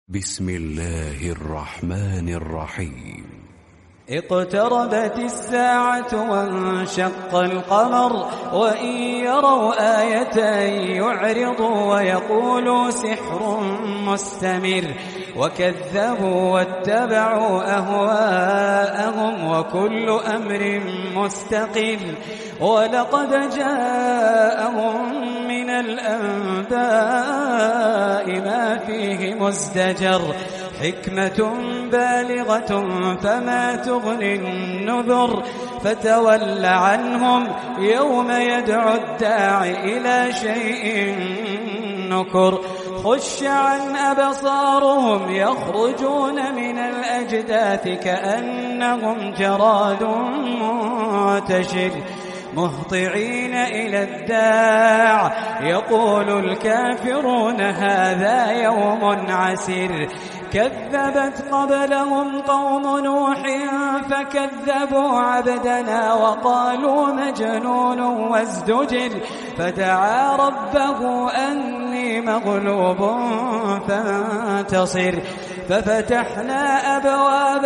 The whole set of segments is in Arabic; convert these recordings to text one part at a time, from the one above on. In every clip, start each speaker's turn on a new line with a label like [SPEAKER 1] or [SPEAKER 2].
[SPEAKER 1] بسم الله الرحمن الرحيم.
[SPEAKER 2] اقتربت الساعة وانشق القمر وإن يروا آية يعرضوا ويقولوا سحر مستمر وكذبوا واتبعوا أهواءهم وكل أمر مستقر ولقد جاءهم من الأنباء ما فيه مزدجر حكمة بالغة فما تغني النذر فتول عنهم يوم يدعو الداعي إلى شيء نكر خش عن أبصارهم يخرجون من الأجداث كأنهم جراد منتشر مهطعين إلى الداع يقول الكافرون هذا يوم عسير كذبت قبلهم قوم نوح فكذبوا عبدنا وقالوا مجنون وازدجر فدعا ربه أني مغلوب فانتصر ففتحنا أبواب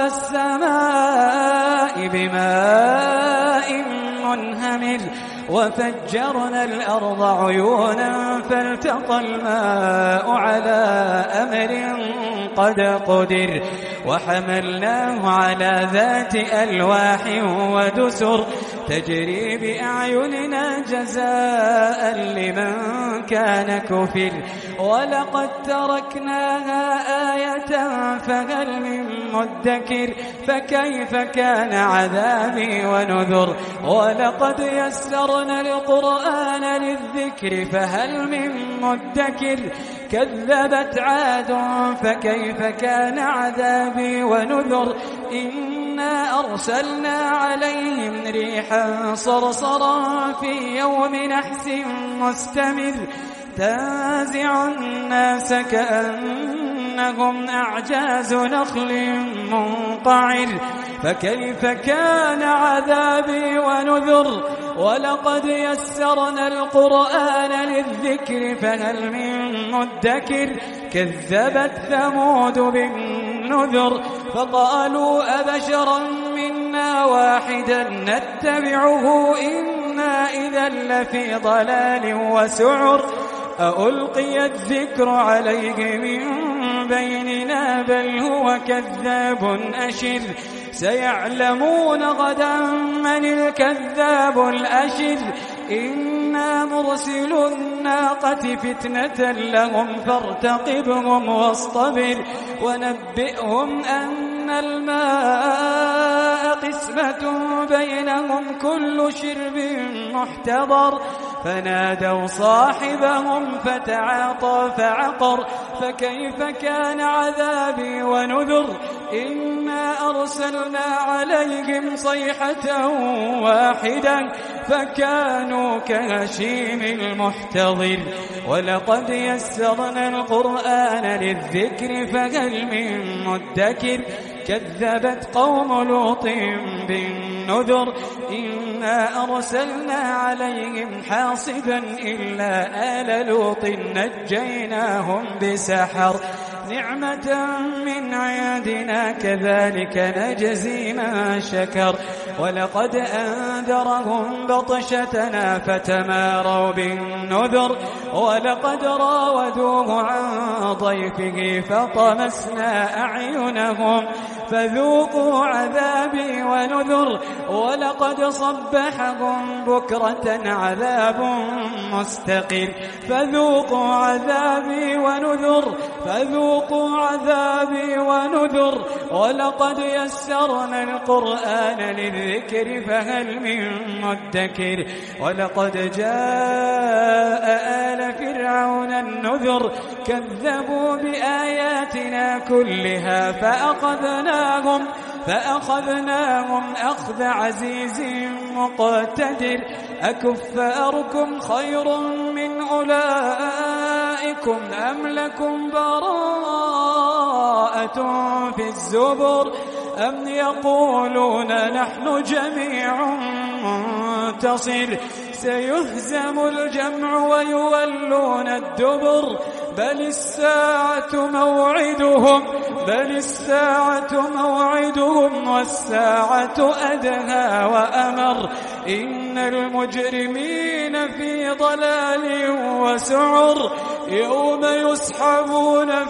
[SPEAKER 2] السماء بماء منهمر وفجرنا الأرض عيونا فالتقى الماء على أمر قد قدر وحملناه على ذات ألواح ودسر تجري بأعيننا جزاء لمن كان كفر ولقد تركناها آية فهل من مدكر فكيف كان عذابي ونذر ولقد يسرنا القرآن للذكر فهل من مدكر كذبت عاد فكيف كان عذابي ونذر إنا أرسلنا عليهم ريحا صرصرا في يوم نحس مستمر تنزع الناس كأنهم أعجاز نخل منقعر فكيف كان عذابي ونذر ولقد يسرنا القرآن للذكر فهل من مدكر كذبت ثمود بالنذر فقالوا أبشرا منا واحدا نتبعه إنا إذا لفي ضلال وسعر ألقي الذكر عليه من بيننا بل هو كذاب أشر سيعلمون غدا من الكذاب الأشر إنا مرسل الناقة فتنة لهم فارتقبهم واصطبر ونبئهم أن الماء قسمة بينهم كل شرب محتضر فنادوا صاحبهم فتعاطى فعقر فكيف كان عذابي ونذر إنا أرسلنا عليهم صيحة واحدة فكانوا كهشيم المحتضر ولقد يسرنا القرآن للذكر فهل من مدكر كذبت قوم لوط بالنذر إنا أرسلنا عليهم حاصبا إلا آل لوط نجيناهم بسحر نعمة من عندنا كذلك نجزي من شكر ولقد أنذرهم بطشتنا فتماروا بالنذر ولقد راودوه عن ضيفه فطمسنا أعينهم فذوقوا عذابي ونذر ولقد صبحهم بكرة عذاب مستقر فذوقوا عذابي ونذر ولقد يسرنا القرآن للذكر فهل من مدكر ولقد جاء آل فرعون النذر كذبوا بآياتنا كلها فأخذناهم أخذ عزيز مقتدر أكفاركم خير من أولئكم أم لكم براءة في الزبر أم يقولون نحن جميع منتصر سيهزم الجمع ويولون الدبر بل الساعة موعدهم والساعة أدهى وأمر إن المجرمين في ضلال وسعر يوم يسحبون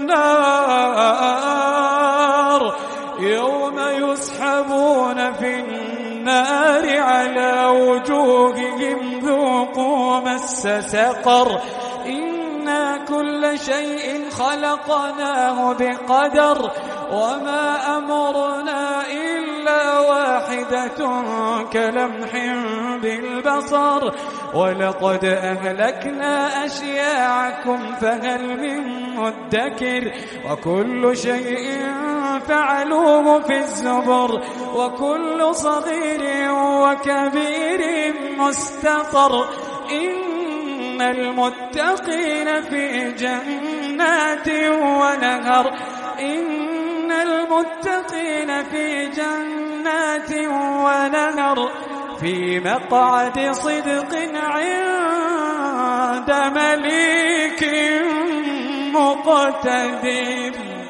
[SPEAKER 2] في النار على وجوههم ذوقوا مس سقر إنا كل شيء خلقناه بقدر وما أمرنا إلا واحدة كلمح بالبصر ولقد أهلكنا أشياعكم فهل من مدكر وكل شيء فعلوه في الزبر وكل صغير وكبير مستطر إن المتقين في جنات ونهر إن المتقين في جنات ونهر في مقعد صدق عند مليك مقتدر.